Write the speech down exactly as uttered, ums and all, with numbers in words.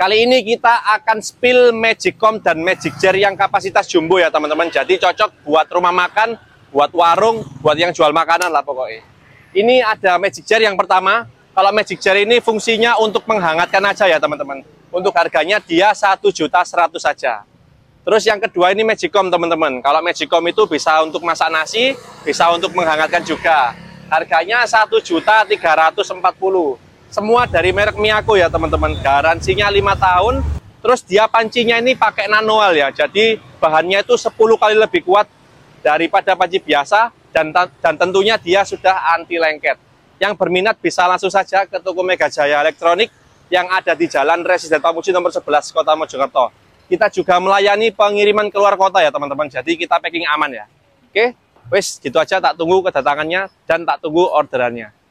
Kali ini kita akan spill Magicom dan Magic Jar yang kapasitas jumbo ya teman-teman. Jadi cocok buat rumah makan, buat warung, buat yang jual makanan lah pokoknya. Ini ada Magic Jar yang pertama. Kalau Magic Jar ini fungsinya untuk menghangatkan aja ya teman-teman. Untuk harganya dia satu juta seratus saja. Terus yang kedua ini Magicom teman-teman. Kalau Magicom itu bisa untuk masak nasi, bisa untuk menghangatkan juga. Harganya satu juta tiga ratus empat puluh. Semua dari merek Miyako ya teman-teman. Garansinya lima tahun. Terus dia pancinya ini pakai nanoal ya. Jadi bahannya itu sepuluh kali lebih kuat daripada panci biasa. Dan, dan tentunya dia sudah anti lengket. Yang berminat bisa langsung saja ke toko Mega Jaya Elektronik yang ada di Jalan Residen Pamuji nomor sebelas Kota Mojokerto. Kita juga melayani pengiriman keluar kota ya teman-teman. Jadi kita packing aman ya. Oke, wes gitu aja, tak tunggu kedatangannya dan tak tunggu orderannya.